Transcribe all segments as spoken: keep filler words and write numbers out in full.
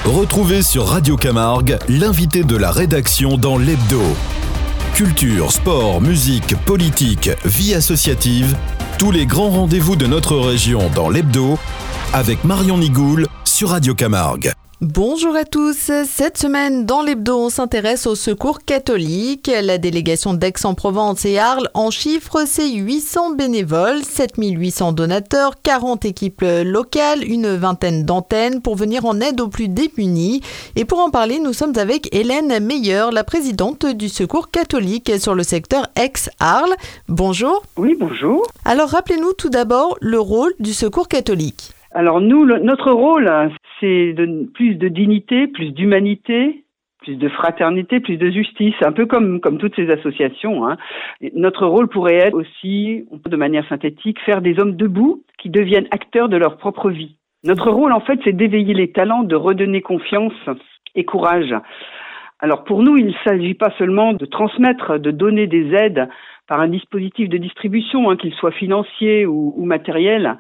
Retrouvez sur Radio Camargue l'invité de la rédaction dans l'Hebdo. Culture, sport, musique, politique, vie associative, tous les grands rendez-vous de notre région dans l'Hebdo avec Marion Nigoul sur Radio Camargue. Bonjour à tous. Cette semaine, dans l'Hebdo, on s'intéresse au Secours catholique. La délégation d'Aix-en-Provence et Arles en chiffre ses huit cents bénévoles, sept mille huit cents donateurs, quarante équipes locales, une vingtaine d'antennes pour venir en aide aux plus démunis. Et pour en parler, nous sommes avec Hélène Meyer, la présidente du Secours catholique sur le secteur Aix-Arles. Bonjour. Oui, bonjour. Alors, rappelez-nous tout d'abord le rôle du Secours catholique. Alors nous, le, notre rôle, c'est de, plus de dignité, plus d'humanité, plus de fraternité, plus de justice, un peu comme, comme toutes ces associations. Hein. Notre rôle pourrait être aussi, de manière synthétique, faire des hommes debout qui deviennent acteurs de leur propre vie. Notre rôle, en fait, c'est d'éveiller les talents, de redonner confiance et courage. Alors pour nous, il ne s'agit pas seulement de transmettre, de donner des aides par un dispositif de distribution, hein, qu'il soit financier ou, ou matériel,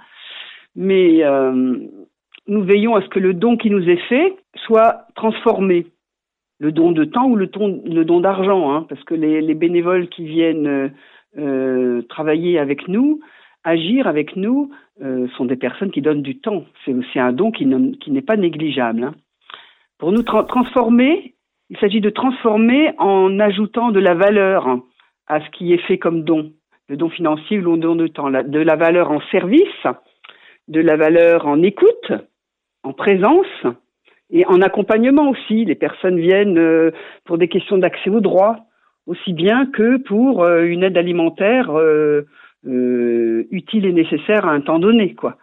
mais euh, nous veillons à ce que le don qui nous est fait soit transformé. Le don de temps ou le, ton, le don d'argent, hein, parce que les, les bénévoles qui viennent euh, travailler avec nous, agir avec nous, euh, sont des personnes qui donnent du temps. C'est aussi un don qui, ne, qui n'est pas négligeable. Hein. Pour nous tra- transformer, il s'agit de transformer en ajoutant de la valeur à ce qui est fait comme don. Le don financier ou le don de temps. La, de la valeur en service, de la valeur en écoute, en présence et en accompagnement aussi. Les personnes viennent euh, pour des questions d'accès aux droits, aussi bien que pour euh, une aide alimentaire euh, euh, utile et nécessaire à un temps donné, quoi.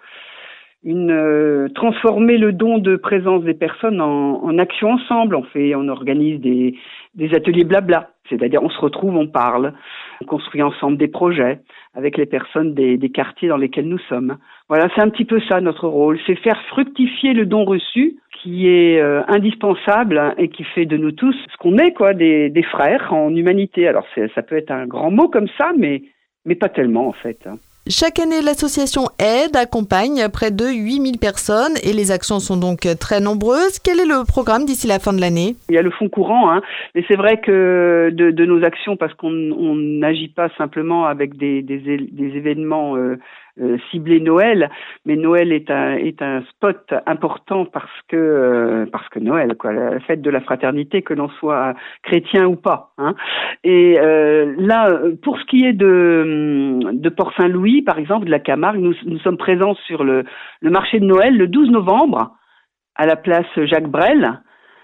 Une euh, transformer le don de présence des personnes en, en action ensemble. On fait, on organise des, des ateliers blabla, c'est-à-dire on se retrouve, on parle, on construit ensemble des projets avec les personnes des, des quartiers dans lesquels nous sommes. Voilà, c'est un petit peu ça notre rôle, c'est faire fructifier le don reçu qui est euh, indispensable et qui fait de nous tous ce qu'on est, quoi, des, des frères en humanité. Alors c'est, ça peut être un grand mot comme ça, mais mais pas tellement en fait. Chaque année, l'association aide, accompagne près de huit mille personnes et les actions sont donc très nombreuses. Quel est le programme d'ici la fin de l'année ? Il y a le fonds courant, hein, mais c'est vrai que de, de nos actions, parce qu'on n'agit pas simplement avec des, des, des événements euh, euh, ciblés Noël, mais Noël est un, est un spot important parce que euh, parce que Noël, quoi, la fête de la fraternité, que l'on soit chrétien ou pas. Hein. Et euh, là, pour ce qui est de, de Port-Saint-Louis, par exemple, de la Camargue, nous, nous sommes présents sur le, le marché de Noël le douze novembre à la place Jacques Brel,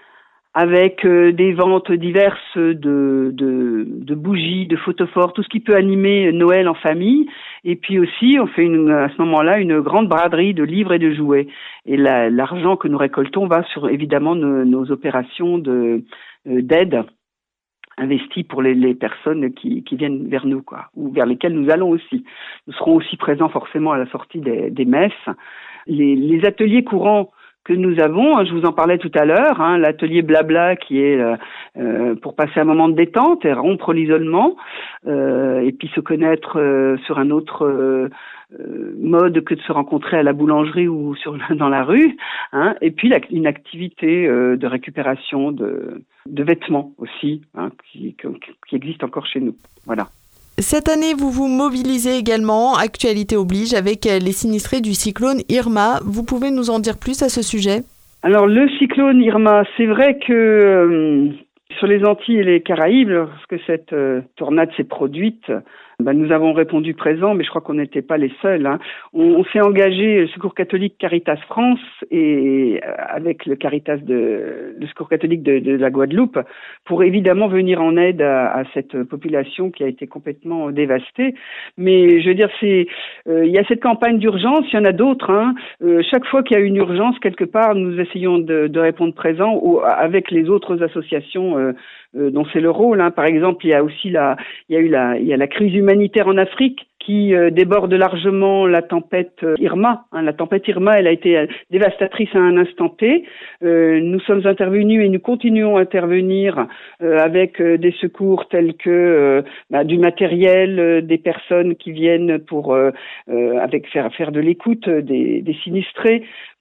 avec euh, des ventes diverses de, de, de bougies, de photophores, tout ce qui peut animer Noël en famille. Et puis aussi, on fait une, à ce moment-là une grande braderie de livres et de jouets. Et la, l'argent que nous récoltons va sur évidemment nos, nos opérations de, euh, d'aide investies pour les, les personnes qui, qui viennent vers nous, quoi, ou vers lesquelles nous allons aussi. Nous serons aussi présents forcément à la sortie des, des messes. Les, les ateliers courants que nous avons, je vous en parlais tout à l'heure, hein, l'atelier blabla qui est euh, euh, pour passer un moment de détente et rompre l'isolement euh, et puis se connaître euh, sur un autre euh, mode que de se rencontrer à la boulangerie ou sur dans la rue, hein, et puis la, une activité euh, de récupération de, de vêtements aussi, hein, qui, qui, qui existe encore chez nous. Voilà. Cette année, vous vous mobilisez également, actualité oblige, avec les sinistrés du cyclone Irma. Vous pouvez nous en dire plus à ce sujet ? Alors, le cyclone Irma, c'est vrai que euh, sur les Antilles et les Caraïbes, lorsque cette euh, tornade s'est produite, ben, nous avons répondu présent, mais je crois qu'on n'était pas les seuls. Hein. On, on s'est engagé, le Secours catholique Caritas France, et euh, avec le Caritas de, le Secours catholique de, de la Guadeloupe, pour évidemment venir en aide à, à cette population qui a été complètement dévastée. Mais je veux dire, c'est, euh, il y a cette campagne d'urgence, il y en a d'autres. Hein. Euh, chaque fois qu'il y a une urgence quelque part, nous essayons de, de répondre présent ou avec les autres associations euh, euh, dont c'est le rôle. Hein. Par exemple, il y a aussi la, il y a eu la, il y a la crise humanitaire en Afrique qui euh, déborde largement la tempête euh, Irma. Hein, la tempête Irma, elle a été euh, dévastatrice à un instant T. Euh, nous sommes intervenus et nous continuons à intervenir euh, avec euh, des secours tels que euh, bah, du matériel, euh, des personnes qui viennent pour euh, euh, avec faire faire de l'écoute des, des sinistrés,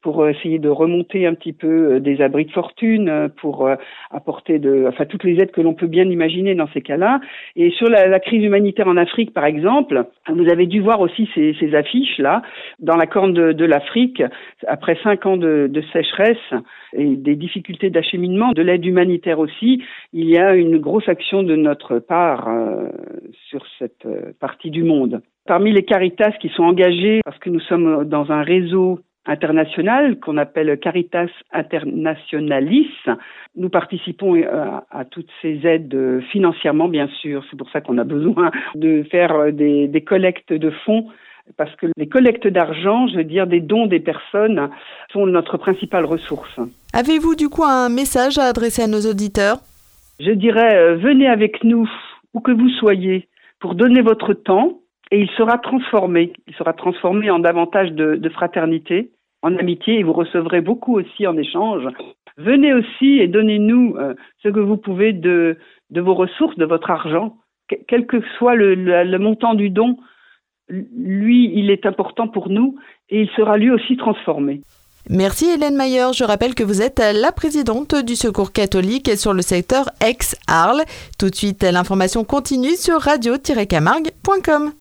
pour essayer de remonter un petit peu des abris de fortune, pour apporter de, enfin toutes les aides que l'on peut bien imaginer dans ces cas-là. Et sur la, la crise humanitaire en Afrique, par exemple, vous avez dû voir aussi ces, ces affiches là, dans la corne de, de l'Afrique, après cinq ans de, de sécheresse et des difficultés d'acheminement, de l'aide humanitaire aussi, il y a une grosse action de notre part euh, sur cette euh, partie du monde. Parmi les Caritas qui sont engagés, parce que nous sommes dans un réseau international qu'on appelle Caritas Internationalis, nous participons à, à toutes ces aides financièrement, bien sûr. C'est pour ça qu'on a besoin de faire des, des collectes de fonds, parce que les collectes d'argent, je veux dire des dons des personnes, sont notre principale ressource. Avez-vous du coup un message à adresser à nos auditeurs ? Je dirais, euh, venez avec nous, où que vous soyez, pour donner votre temps, et il sera transformé. Il sera transformé en davantage de, de fraternité, en amitié, et vous recevrez beaucoup aussi en échange. Venez aussi et donnez-nous euh, ce que vous pouvez de, de vos ressources, de votre argent, quel que soit le, le, le montant du don. Lui, il est important pour nous et il sera lui aussi transformé. Merci Hélène Mayer. Je rappelle que vous êtes la présidente du Secours catholique sur le secteur Aix-Arles. Tout de suite, l'information continue sur radio tiret camargue point com.